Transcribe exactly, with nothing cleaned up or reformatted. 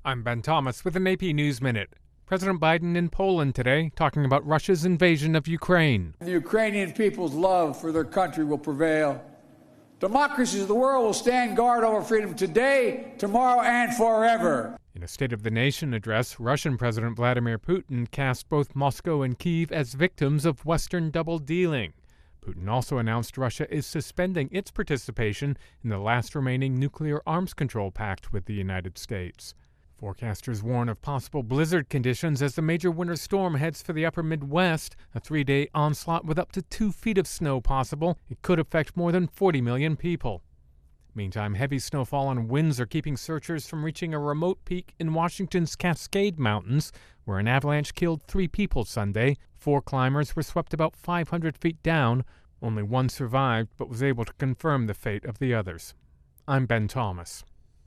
I'm Ben Thomas with an A P News Minute. President Biden in Poland today talking about Russia's invasion of Ukraine. The Ukrainian people's love for their country will prevail. Democracies of the world will stand guard over freedom today, tomorrow, and forever. In a State of the Nation address, Russian President Vladimir Putin cast both Moscow and Kyiv as victims of Western double-dealing. Putin also announced Russia is suspending its participation in the last remaining nuclear arms control pact with the United States. Forecasters warn of possible blizzard conditions as the major winter storm heads for the upper Midwest, a three-day onslaught with up to two feet of snow possible. It could affect more than forty million people. Meantime, heavy snowfall and winds are keeping searchers from reaching a remote peak in Washington's Cascade Mountains, where an avalanche killed three people Sunday. Four climbers were swept about five hundred feet down. Only one survived, but was able to confirm the fate of the others. I'm Ben Thomas.